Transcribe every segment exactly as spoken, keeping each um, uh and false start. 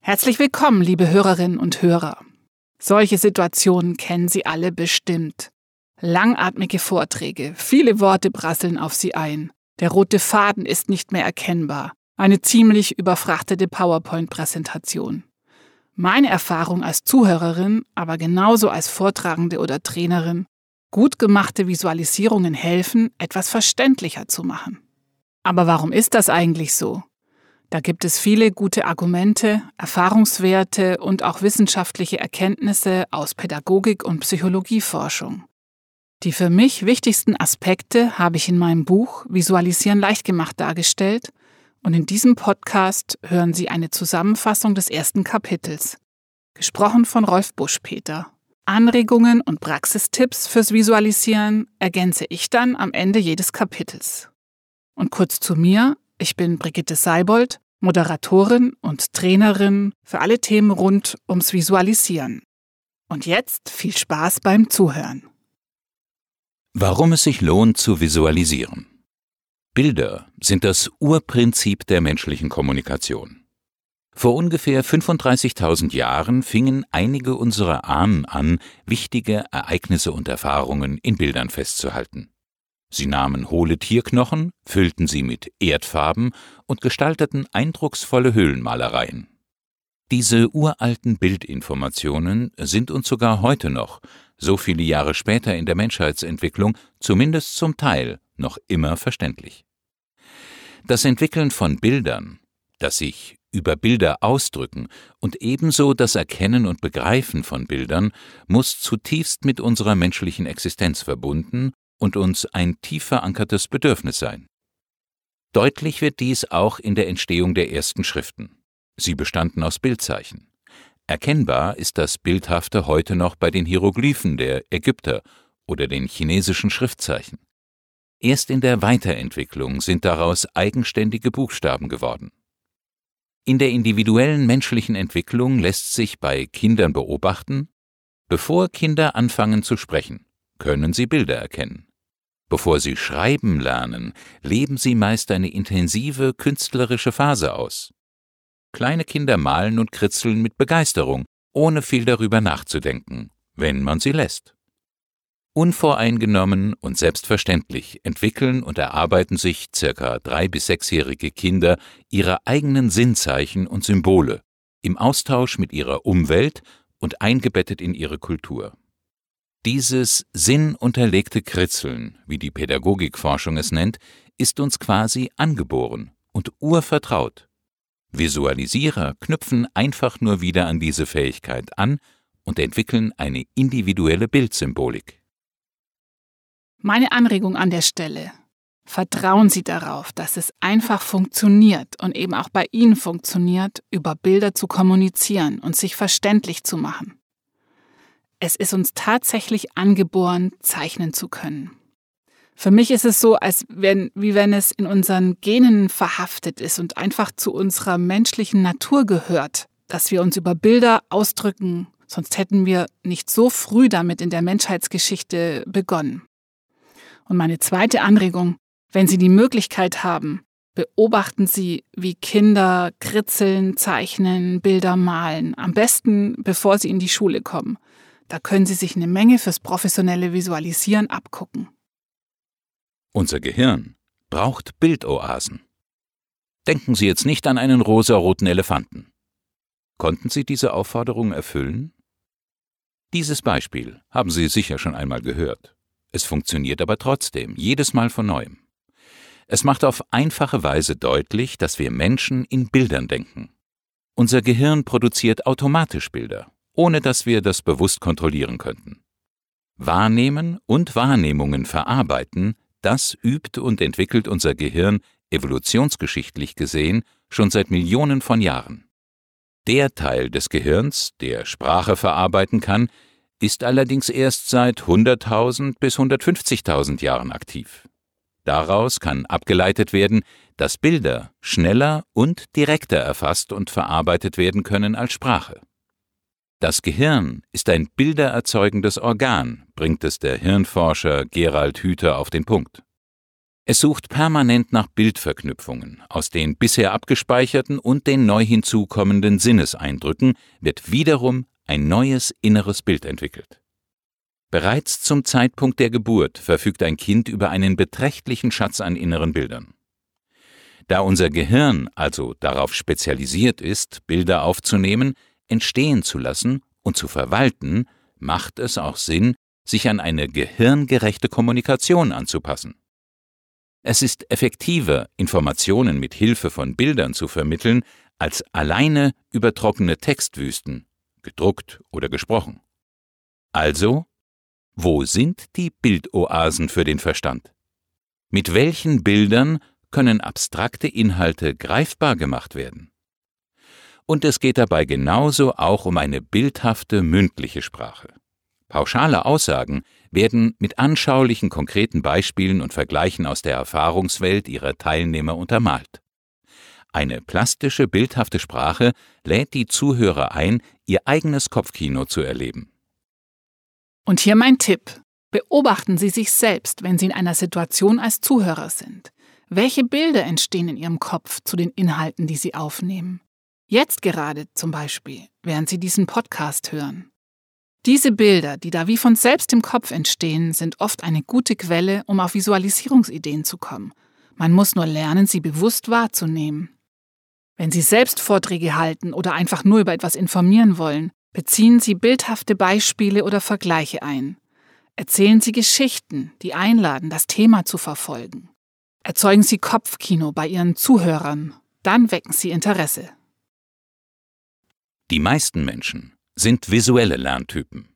Herzlich willkommen, liebe Hörerinnen und Hörer. Solche Situationen kennen Sie alle bestimmt. Langatmige Vorträge, viele Worte prasseln auf Sie ein. Der rote Faden ist nicht mehr erkennbar. Eine ziemlich überfrachtete PowerPoint-Präsentation. Meine Erfahrung als Zuhörerin, aber genauso als Vortragende oder Trainerin: gut gemachte Visualisierungen helfen, etwas verständlicher zu machen. Aber warum ist das eigentlich so? Da gibt es viele gute Argumente, Erfahrungswerte und auch wissenschaftliche Erkenntnisse aus Pädagogik und Psychologieforschung. Die für mich wichtigsten Aspekte habe ich in meinem Buch Visualisieren leicht gemacht dargestellt, und in diesem Podcast hören Sie eine Zusammenfassung des ersten Kapitels, gesprochen von Rolf Buschpeter. Anregungen und Praxistipps fürs Visualisieren ergänze ich dann am Ende jedes Kapitels. Und kurz zu mir: Ich bin Brigitte Seibold, Moderatorin und Trainerin für alle Themen rund ums Visualisieren. Und jetzt viel Spaß beim Zuhören. Warum es sich lohnt zu visualisieren. Bilder sind das Urprinzip der menschlichen Kommunikation. Vor ungefähr fünfunddreißigtausend Jahren fingen einige unserer Ahnen an, wichtige Ereignisse und Erfahrungen in Bildern festzuhalten. Sie nahmen hohle Tierknochen, füllten sie mit Erdfarben und gestalteten eindrucksvolle Höhlenmalereien. Diese uralten Bildinformationen sind uns sogar heute noch, so viele Jahre später in der Menschheitsentwicklung, zumindest zum Teil, noch immer verständlich. Das Entwickeln von Bildern, das sich über Bilder ausdrücken und ebenso das Erkennen und Begreifen von Bildern muss zutiefst mit unserer menschlichen Existenz verbunden und uns ein tief verankertes Bedürfnis sein. Deutlich wird dies auch in der Entstehung der ersten Schriften. Sie bestanden aus Bildzeichen. Erkennbar ist das Bildhafte heute noch bei den Hieroglyphen der Ägypter oder den chinesischen Schriftzeichen. Erst in der Weiterentwicklung sind daraus eigenständige Buchstaben geworden. In der individuellen menschlichen Entwicklung lässt sich bei Kindern beobachten: Bevor Kinder anfangen zu sprechen, können sie Bilder erkennen. Bevor sie schreiben lernen, leben sie meist eine intensive künstlerische Phase aus. Kleine Kinder malen und kritzeln mit Begeisterung, ohne viel darüber nachzudenken, wenn man sie lässt. Unvoreingenommen und selbstverständlich entwickeln und erarbeiten sich circa drei- bis sechsjährige Kinder ihre eigenen Sinnzeichen und Symbole im Austausch mit ihrer Umwelt und eingebettet in ihre Kultur. Dieses sinnunterlegte Kritzeln, wie die Pädagogikforschung es nennt, ist uns quasi angeboren und urvertraut. Visualisierer knüpfen einfach nur wieder an diese Fähigkeit an und entwickeln eine individuelle Bildsymbolik. Meine Anregung an der Stelle: Vertrauen Sie darauf, dass es einfach funktioniert und eben auch bei Ihnen funktioniert, über Bilder zu kommunizieren und sich verständlich zu machen. Es ist uns tatsächlich angeboren, zeichnen zu können. Für mich ist es so, als wenn, wie wenn es in unseren Genen verhaftet ist und einfach zu unserer menschlichen Natur gehört, dass wir uns über Bilder ausdrücken, sonst hätten wir nicht so früh damit in der Menschheitsgeschichte begonnen. Und meine zweite Anregung: Wenn Sie die Möglichkeit haben, beobachten Sie, wie Kinder kritzeln, zeichnen, Bilder malen, am besten bevor sie in die Schule kommen. Da können Sie sich eine Menge fürs professionelle Visualisieren abgucken. Unser Gehirn braucht Bildoasen. Denken Sie jetzt nicht an einen rosaroten Elefanten. Konnten Sie diese Aufforderung erfüllen? Dieses Beispiel haben Sie sicher schon einmal gehört. Es funktioniert aber trotzdem, jedes Mal von neuem. Es macht auf einfache Weise deutlich, dass wir Menschen in Bildern denken. Unser Gehirn produziert automatisch Bilder, ohne dass wir das bewusst kontrollieren könnten. Wahrnehmen und Wahrnehmungen verarbeiten, das übt und entwickelt unser Gehirn evolutionsgeschichtlich gesehen schon seit Millionen von Jahren. Der Teil des Gehirns, der Sprache verarbeiten kann, ist allerdings erst seit hunderttausend bis hundertfünfzigtausend Jahren aktiv. Daraus kann abgeleitet werden, dass Bilder schneller und direkter erfasst und verarbeitet werden können als Sprache. Das Gehirn ist ein bildererzeugendes Organ, bringt es der Hirnforscher Gerald Hüther auf den Punkt. Es sucht permanent nach Bildverknüpfungen. Aus den bisher abgespeicherten und den neu hinzukommenden Sinneseindrücken wird wiederum ein neues inneres Bild entwickelt. Bereits zum Zeitpunkt der Geburt verfügt ein Kind über einen beträchtlichen Schatz an inneren Bildern. Da unser Gehirn also darauf spezialisiert ist, Bilder aufzunehmen, entstehen zu lassen und zu verwalten, macht es auch Sinn, sich an eine gehirngerechte Kommunikation anzupassen. Es ist effektiver, Informationen mit Hilfe von Bildern zu vermitteln, als alleine über trockene Textwüsten, gedruckt oder gesprochen. Also, wo sind die Bildoasen für den Verstand? Mit welchen Bildern können abstrakte Inhalte greifbar gemacht werden? Und es geht dabei genauso auch um eine bildhafte mündliche Sprache. Pauschale Aussagen werden mit anschaulichen, konkreten Beispielen und Vergleichen aus der Erfahrungswelt ihrer Teilnehmer untermalt. Eine plastische, bildhafte Sprache lädt die Zuhörer ein, ihr eigenes Kopfkino zu erleben. Und hier mein Tipp. Beobachten Sie sich selbst, wenn Sie in einer Situation als Zuhörer sind. Welche Bilder entstehen in Ihrem Kopf zu den Inhalten, die Sie aufnehmen? Jetzt gerade zum Beispiel, während Sie diesen Podcast hören. Diese Bilder, die da wie von selbst im Kopf entstehen, sind oft eine gute Quelle, um auf Visualisierungsideen zu kommen. Man muss nur lernen, sie bewusst wahrzunehmen. Wenn Sie selbst Vorträge halten oder einfach nur über etwas informieren wollen, beziehen Sie bildhafte Beispiele oder Vergleiche ein. Erzählen Sie Geschichten, die einladen, das Thema zu verfolgen. Erzeugen Sie Kopfkino bei Ihren Zuhörern, dann wecken Sie Interesse. Die meisten Menschen sind visuelle Lerntypen.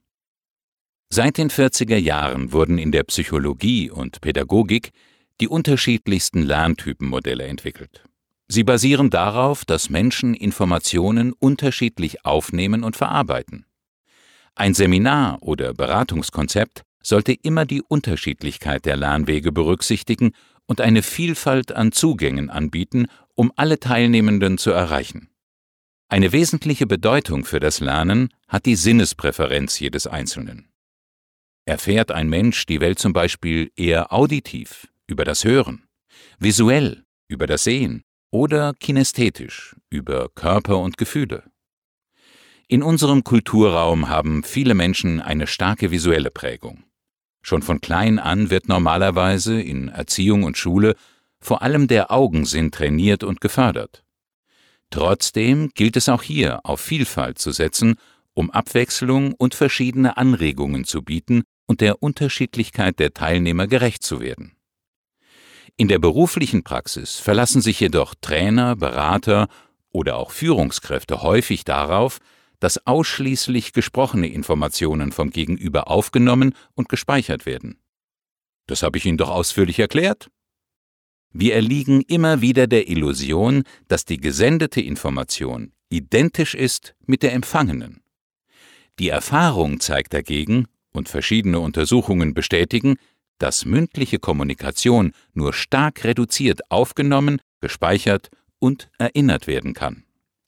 Seit den vierziger Jahren wurden in der Psychologie und Pädagogik die unterschiedlichsten Lerntypenmodelle entwickelt. Sie basieren darauf, dass Menschen Informationen unterschiedlich aufnehmen und verarbeiten. Ein Seminar oder Beratungskonzept sollte immer die Unterschiedlichkeit der Lernwege berücksichtigen und eine Vielfalt an Zugängen anbieten, um alle Teilnehmenden zu erreichen. Eine wesentliche Bedeutung für das Lernen hat die Sinnespräferenz jedes Einzelnen. Erfährt ein Mensch die Welt zum Beispiel eher auditiv, über das Hören, visuell, über das Sehen oder kinästhetisch, über Körper und Gefühle? In unserem Kulturraum haben viele Menschen eine starke visuelle Prägung. Schon von klein an wird normalerweise in Erziehung und Schule vor allem der Augensinn trainiert und gefördert. Trotzdem gilt es auch hier, auf Vielfalt zu setzen, um Abwechslung und verschiedene Anregungen zu bieten und der Unterschiedlichkeit der Teilnehmer gerecht zu werden. In der beruflichen Praxis verlassen sich jedoch Trainer, Berater oder auch Führungskräfte häufig darauf, dass ausschließlich gesprochene Informationen vom Gegenüber aufgenommen und gespeichert werden. Das habe ich Ihnen doch ausführlich erklärt. Wir erliegen immer wieder der Illusion, dass die gesendete Information identisch ist mit der empfangenen. Die Erfahrung zeigt dagegen, und verschiedene Untersuchungen bestätigen, dass mündliche Kommunikation nur stark reduziert aufgenommen, gespeichert und erinnert werden kann.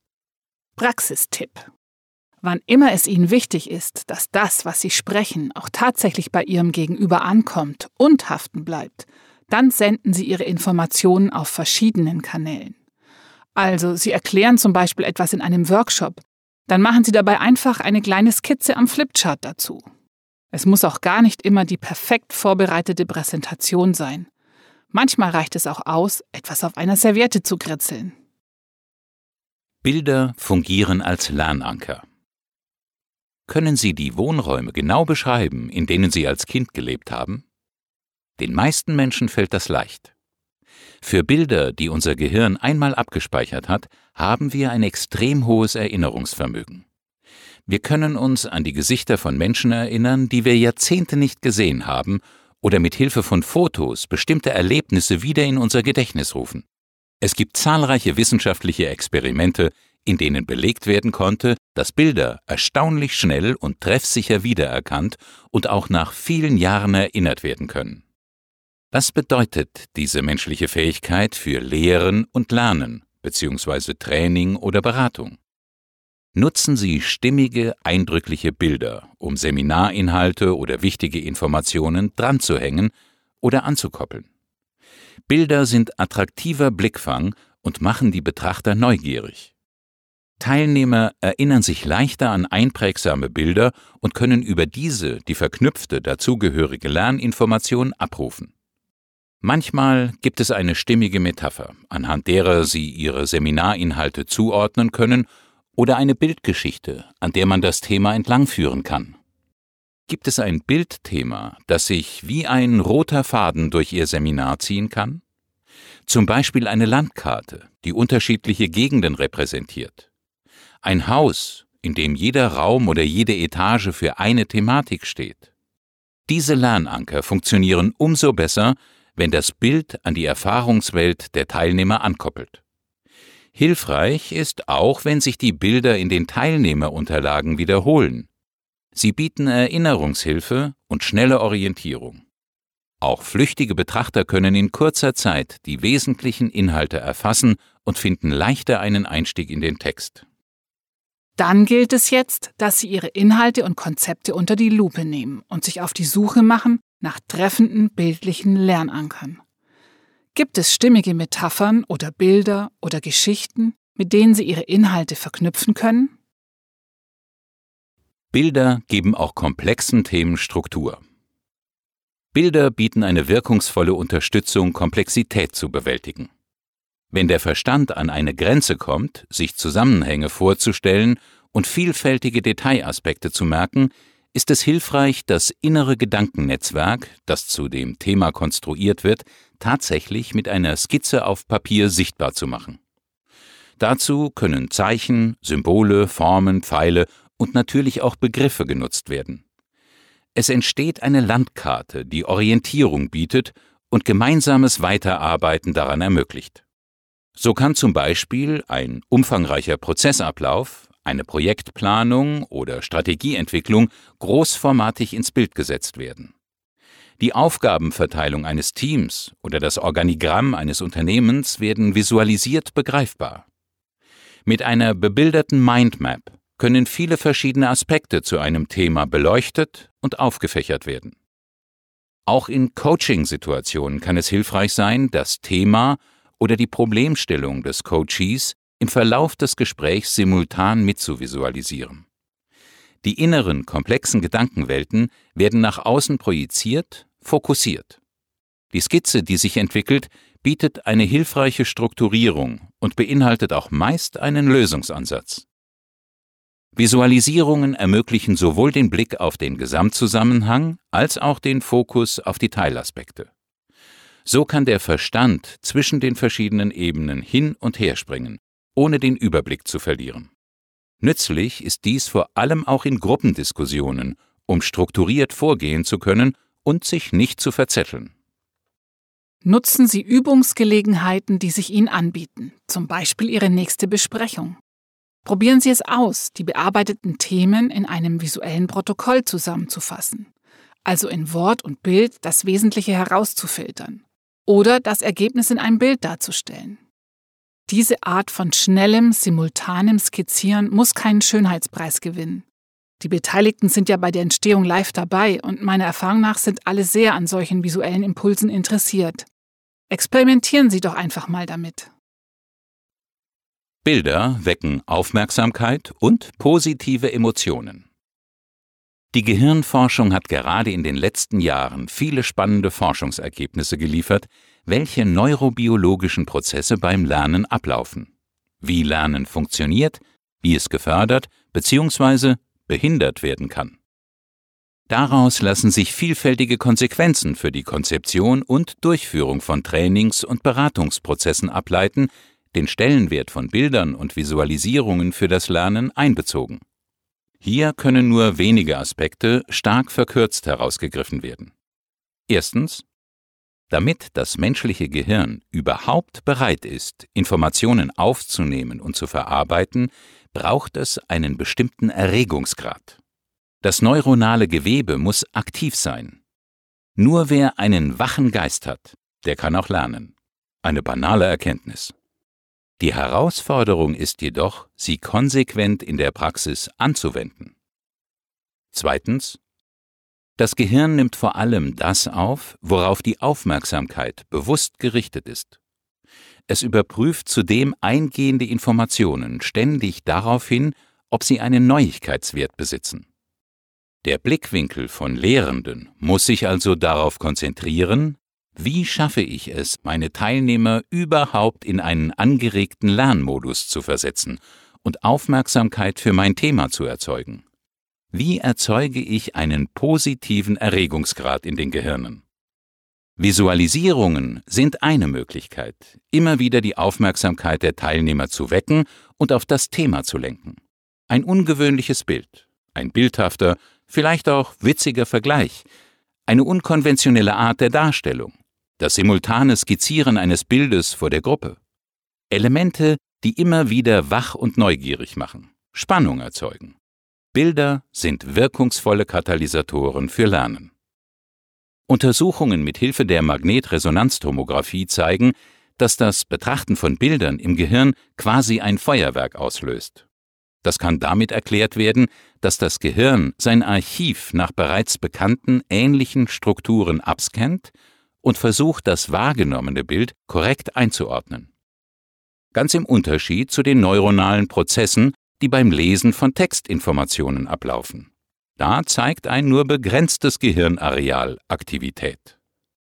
Praxistipp: Wann immer es Ihnen wichtig ist, dass das, was Sie sprechen, auch tatsächlich bei Ihrem Gegenüber ankommt und haften bleibt, dann senden Sie Ihre Informationen auf verschiedenen Kanälen. Also, Sie erklären zum Beispiel etwas in einem Workshop, dann machen Sie dabei einfach eine kleine Skizze am Flipchart dazu. Es muss auch gar nicht immer die perfekt vorbereitete Präsentation sein. Manchmal reicht es auch aus, etwas auf einer Serviette zu kritzeln. Bilder fungieren als Lernanker. Können Sie die Wohnräume genau beschreiben, in denen Sie als Kind gelebt haben? Den meisten Menschen fällt das leicht. Für Bilder, die unser Gehirn einmal abgespeichert hat, haben wir ein extrem hohes Erinnerungsvermögen. Wir können uns an die Gesichter von Menschen erinnern, die wir Jahrzehnte nicht gesehen haben, oder mit Hilfe von Fotos bestimmte Erlebnisse wieder in unser Gedächtnis rufen. Es gibt zahlreiche wissenschaftliche Experimente, in denen belegt werden konnte, dass Bilder erstaunlich schnell und treffsicher wiedererkannt und auch nach vielen Jahren erinnert werden können. Was bedeutet diese menschliche Fähigkeit für Lehren und Lernen, bzw. Training oder Beratung? Nutzen Sie stimmige, eindrückliche Bilder, um Seminarinhalte oder wichtige Informationen dranzuhängen oder anzukoppeln. Bilder sind attraktiver Blickfang und machen die Betrachter neugierig. Teilnehmer erinnern sich leichter an einprägsame Bilder und können über diese die verknüpfte dazugehörige Lerninformation abrufen. Manchmal gibt es eine stimmige Metapher, anhand derer Sie Ihre Seminarinhalte zuordnen können, oder eine Bildgeschichte, an der man das Thema entlangführen kann. Gibt es ein Bildthema, das sich wie ein roter Faden durch Ihr Seminar ziehen kann? Zum Beispiel eine Landkarte, die unterschiedliche Gegenden repräsentiert. Ein Haus, in dem jeder Raum oder jede Etage für eine Thematik steht. Diese Lernanker funktionieren umso besser, wenn das Bild an die Erfahrungswelt der Teilnehmer ankoppelt. Hilfreich ist auch, wenn sich die Bilder in den Teilnehmerunterlagen wiederholen. Sie bieten Erinnerungshilfe und schnelle Orientierung. Auch flüchtige Betrachter können in kurzer Zeit die wesentlichen Inhalte erfassen und finden leichter einen Einstieg in den Text. Dann gilt es jetzt, dass Sie Ihre Inhalte und Konzepte unter die Lupe nehmen und sich auf die Suche machen nach treffenden bildlichen Lernankern. Gibt es stimmige Metaphern oder Bilder oder Geschichten, mit denen Sie Ihre Inhalte verknüpfen können? Bilder geben auch komplexen Themen Struktur. Bilder bieten eine wirkungsvolle Unterstützung, Komplexität zu bewältigen. Wenn der Verstand an eine Grenze kommt, sich Zusammenhänge vorzustellen und vielfältige Detailaspekte zu merken, ist es hilfreich, das innere Gedankennetzwerk, das zu dem Thema konstruiert wird, tatsächlich mit einer Skizze auf Papier sichtbar zu machen. Dazu können Zeichen, Symbole, Formen, Pfeile und natürlich auch Begriffe genutzt werden. Es entsteht eine Landkarte, die Orientierung bietet und gemeinsames Weiterarbeiten daran ermöglicht. So kann zum Beispiel ein umfangreicher Prozessablauf, eine Projektplanung oder Strategieentwicklung großformatig ins Bild gesetzt werden. Die Aufgabenverteilung eines Teams oder das Organigramm eines Unternehmens werden visualisiert begreifbar. Mit einer bebilderten Mindmap können viele verschiedene Aspekte zu einem Thema beleuchtet und aufgefächert werden. Auch in Coaching-Situationen kann es hilfreich sein, das Thema oder die Problemstellung des Coaches im Verlauf des Gesprächs simultan mitzuvisualisieren. Die inneren, komplexen Gedankenwelten werden nach außen projiziert, fokussiert. Die Skizze, die sich entwickelt, bietet eine hilfreiche Strukturierung und beinhaltet auch meist einen Lösungsansatz. Visualisierungen ermöglichen sowohl den Blick auf den Gesamtzusammenhang als auch den Fokus auf die Teilaspekte. So kann der Verstand zwischen den verschiedenen Ebenen hin und her springen, ohne den Überblick zu verlieren. Nützlich ist dies vor allem auch in Gruppendiskussionen, um strukturiert vorgehen zu können und sich nicht zu verzetteln. Nutzen Sie Übungsgelegenheiten, die sich Ihnen anbieten, zum Beispiel Ihre nächste Besprechung. Probieren Sie es aus, die bearbeiteten Themen in einem visuellen Protokoll zusammenzufassen, also in Wort und Bild das Wesentliche herauszufiltern oder das Ergebnis in einem Bild darzustellen. Diese Art von schnellem, simultanem Skizzieren muss keinen Schönheitspreis gewinnen. Die Beteiligten sind ja bei der Entstehung live dabei und meiner Erfahrung nach sind alle sehr an solchen visuellen Impulsen interessiert. Experimentieren Sie doch einfach mal damit. Bilder wecken Aufmerksamkeit und positive Emotionen. Die Gehirnforschung hat gerade in den letzten Jahren viele spannende Forschungsergebnisse geliefert, welche neurobiologischen Prozesse beim Lernen ablaufen, wie Lernen funktioniert, wie es gefördert bzw. behindert werden kann. Daraus lassen sich vielfältige Konsequenzen für die Konzeption und Durchführung von Trainings- und Beratungsprozessen ableiten, den Stellenwert von Bildern und Visualisierungen für das Lernen einbezogen. Hier können nur wenige Aspekte stark verkürzt herausgegriffen werden. Erstens: Damit das menschliche Gehirn überhaupt bereit ist, Informationen aufzunehmen und zu verarbeiten, braucht es einen bestimmten Erregungsgrad. Das neuronale Gewebe muss aktiv sein. Nur wer einen wachen Geist hat, der kann auch lernen. Eine banale Erkenntnis. Die Herausforderung ist jedoch, sie konsequent in der Praxis anzuwenden. Zweitens: Das Gehirn nimmt vor allem das auf, worauf die Aufmerksamkeit bewusst gerichtet ist. Es überprüft zudem eingehende Informationen ständig darauf hin, ob sie einen Neuigkeitswert besitzen. Der Blickwinkel von Lehrenden muss sich also darauf konzentrieren, wie schaffe ich es, meine Teilnehmer überhaupt in einen angeregten Lernmodus zu versetzen und Aufmerksamkeit für mein Thema zu erzeugen. Wie erzeuge ich einen positiven Erregungsgrad in den Gehirnen? Visualisierungen sind eine Möglichkeit, immer wieder die Aufmerksamkeit der Teilnehmer zu wecken und auf das Thema zu lenken. Ein ungewöhnliches Bild, ein bildhafter, vielleicht auch witziger Vergleich, eine unkonventionelle Art der Darstellung, das simultane Skizzieren eines Bildes vor der Gruppe. Elemente, die immer wieder wach und neugierig machen, Spannung erzeugen. Bilder sind wirkungsvolle Katalysatoren für Lernen. Untersuchungen mit Hilfe der Magnetresonanztomographie zeigen, dass das Betrachten von Bildern im Gehirn quasi ein Feuerwerk auslöst. Das kann damit erklärt werden, dass das Gehirn sein Archiv nach bereits bekannten ähnlichen Strukturen abscannt und versucht, das wahrgenommene Bild korrekt einzuordnen. Ganz im Unterschied zu den neuronalen Prozessen, die beim Lesen von Textinformationen ablaufen. Da zeigt ein nur begrenztes Gehirnareal Aktivität.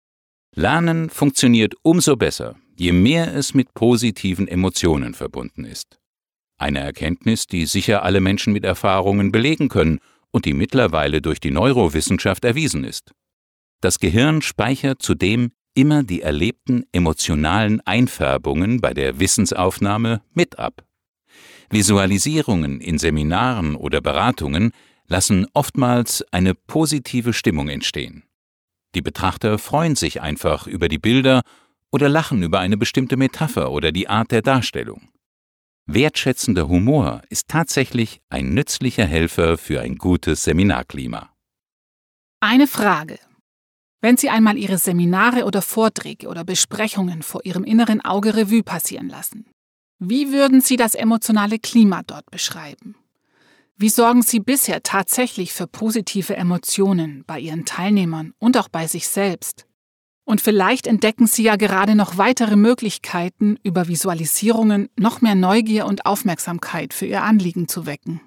Lernen funktioniert umso besser, je mehr es mit positiven Emotionen verbunden ist. Eine Erkenntnis, die sicher alle Menschen mit Erfahrungen belegen können und die mittlerweile durch die Neurowissenschaft erwiesen ist. Das Gehirn speichert zudem immer die erlebten emotionalen Einfärbungen bei der Wissensaufnahme mit ab. Visualisierungen in Seminaren oder Beratungen lassen oftmals eine positive Stimmung entstehen. Die Betrachter freuen sich einfach über die Bilder oder lachen über eine bestimmte Metapher oder die Art der Darstellung. Wertschätzender Humor ist tatsächlich ein nützlicher Helfer für ein gutes Seminarklima. Eine Frage. Wenn Sie einmal Ihre Seminare oder Vorträge oder Besprechungen vor Ihrem inneren Auge Revue passieren lassen, wie würden Sie das emotionale Klima dort beschreiben? Wie sorgen Sie bisher tatsächlich für positive Emotionen bei Ihren Teilnehmern und auch bei sich selbst? Und vielleicht entdecken Sie ja gerade noch weitere Möglichkeiten, über Visualisierungen noch mehr Neugier und Aufmerksamkeit für Ihr Anliegen zu wecken.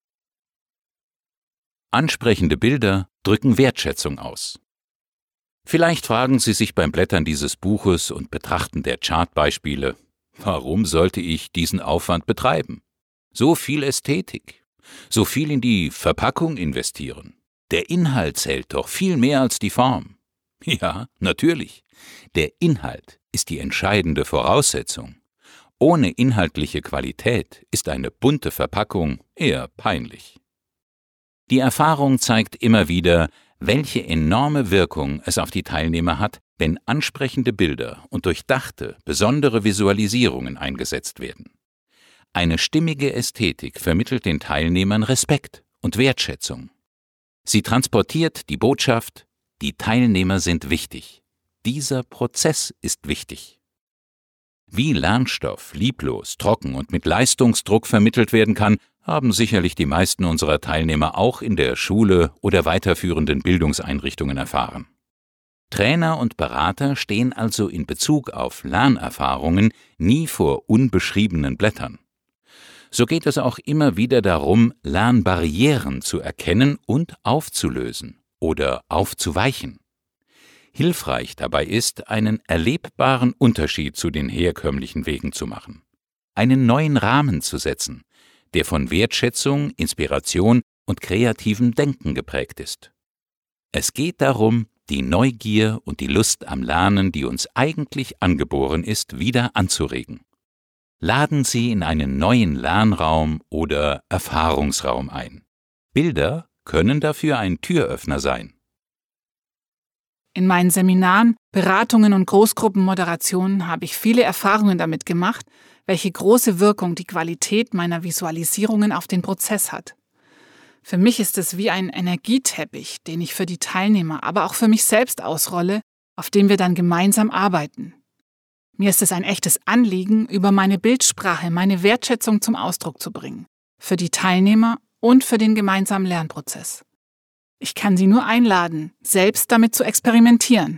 Ansprechende Bilder drücken Wertschätzung aus. Vielleicht fragen Sie sich beim Blättern dieses Buches und Betrachten der Chartbeispiele, warum sollte ich diesen Aufwand betreiben? So viel Ästhetik, so viel in die Verpackung investieren. Der Inhalt zählt doch viel mehr als die Form. Ja, natürlich. Der Inhalt ist die entscheidende Voraussetzung. Ohne inhaltliche Qualität ist eine bunte Verpackung eher peinlich. Die Erfahrung zeigt immer wieder, welche enorme Wirkung es auf die Teilnehmer hat, wenn ansprechende Bilder und durchdachte, besondere Visualisierungen eingesetzt werden. Eine stimmige Ästhetik vermittelt den Teilnehmern Respekt und Wertschätzung. Sie transportiert die Botschaft: Die Teilnehmer sind wichtig. Dieser Prozess ist wichtig. Wie Lernstoff lieblos, trocken und mit Leistungsdruck vermittelt werden kann, haben sicherlich die meisten unserer Teilnehmer auch in der Schule oder weiterführenden Bildungseinrichtungen erfahren. Trainer und Berater stehen also in Bezug auf Lernerfahrungen nie vor unbeschriebenen Blättern. So geht es auch immer wieder darum, Lernbarrieren zu erkennen und aufzulösen oder aufzuweichen. Hilfreich dabei ist, einen erlebbaren Unterschied zu den herkömmlichen Wegen zu machen, einen neuen Rahmen zu setzen, der von Wertschätzung, Inspiration und kreativem Denken geprägt ist. Es geht darum, die Neugier und die Lust am Lernen, die uns eigentlich angeboren ist, wieder anzuregen. Laden Sie in einen neuen Lernraum oder Erfahrungsraum ein. Bilder können dafür ein Türöffner sein. In meinen Seminaren, Beratungen und Großgruppenmoderationen habe ich viele Erfahrungen damit gemacht, welche große Wirkung die Qualität meiner Visualisierungen auf den Prozess hat. Für mich ist es wie ein Energieteppich, den ich für die Teilnehmer, aber auch für mich selbst ausrolle, auf dem wir dann gemeinsam arbeiten. Mir ist es ein echtes Anliegen, über meine Bildsprache meine Wertschätzung zum Ausdruck zu bringen, für die Teilnehmer und für den gemeinsamen Lernprozess. Ich kann Sie nur einladen, selbst damit zu experimentieren.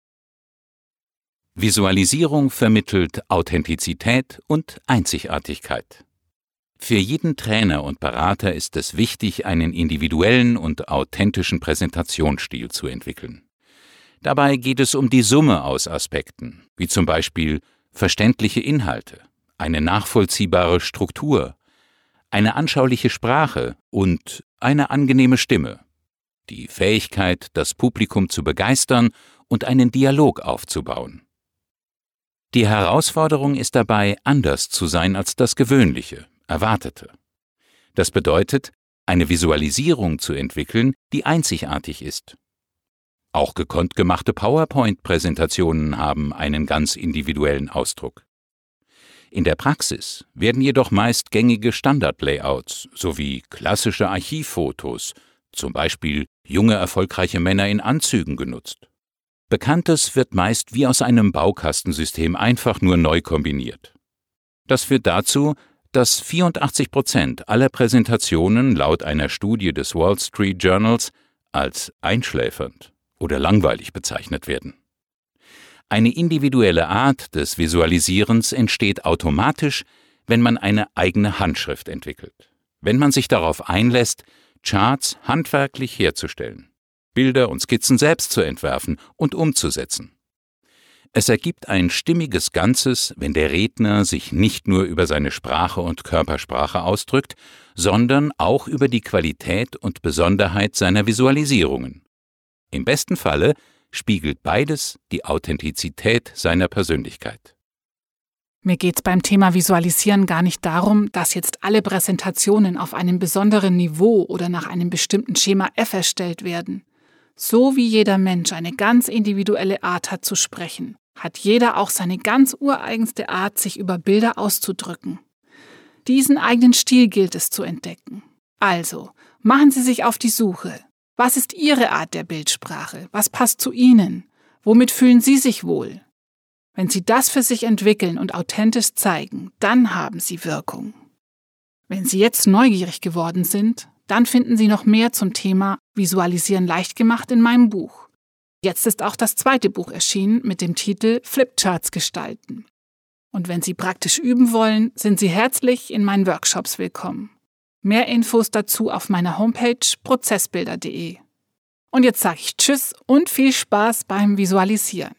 Visualisierung vermittelt Authentizität und Einzigartigkeit. Für jeden Trainer und Berater ist es wichtig, einen individuellen und authentischen Präsentationsstil zu entwickeln. Dabei geht es um die Summe aus Aspekten, wie zum Beispiel verständliche Inhalte, eine nachvollziehbare Struktur, eine anschauliche Sprache und eine angenehme Stimme, die Fähigkeit, das Publikum zu begeistern und einen Dialog aufzubauen. Die Herausforderung ist dabei, anders zu sein als das Gewöhnliche, Erwartete. Das bedeutet, eine Visualisierung zu entwickeln, die einzigartig ist. Auch gekonnt gemachte PowerPoint-Präsentationen haben einen ganz individuellen Ausdruck. In der Praxis werden jedoch meist gängige Standardlayouts sowie klassische Archivfotos, zum Beispiel junge erfolgreiche Männer in Anzügen, genutzt. Bekanntes wird meist wie aus einem Baukastensystem einfach nur neu kombiniert. Das führt dazu, dass vierundachtzig Prozent aller Präsentationen laut einer Studie des Wall Street Journals als einschläfernd oder langweilig bezeichnet werden. Eine individuelle Art des Visualisierens entsteht automatisch, wenn man eine eigene Handschrift entwickelt, wenn man sich darauf einlässt, Charts handwerklich herzustellen, Bilder und Skizzen selbst zu entwerfen und umzusetzen. Es ergibt ein stimmiges Ganzes, wenn der Redner sich nicht nur über seine Sprache und Körpersprache ausdrückt, sondern auch über die Qualität und Besonderheit seiner Visualisierungen. Im besten Falle spiegelt beides die Authentizität seiner Persönlichkeit. Mir geht's beim Thema Visualisieren gar nicht darum, dass jetzt alle Präsentationen auf einem besonderen Niveau oder nach einem bestimmten Schema F erstellt werden. So wie jeder Mensch eine ganz individuelle Art hat zu sprechen, hat jeder auch seine ganz ureigenste Art, sich über Bilder auszudrücken. Diesen eigenen Stil gilt es zu entdecken. Also, machen Sie sich auf die Suche. Was ist Ihre Art der Bildsprache? Was passt zu Ihnen? Womit fühlen Sie sich wohl? Wenn Sie das für sich entwickeln und authentisch zeigen, dann haben Sie Wirkung. Wenn Sie jetzt neugierig geworden sind, dann finden Sie noch mehr zum Thema Visualisieren leicht gemacht in meinem Buch. Jetzt ist auch das zweite Buch erschienen mit dem Titel Flipcharts gestalten. Und wenn Sie praktisch üben wollen, sind Sie herzlich in meinen Workshops willkommen. Mehr Infos dazu auf meiner Homepage prozessbilder punkt de. Und jetzt sage ich Tschüss und viel Spaß beim Visualisieren.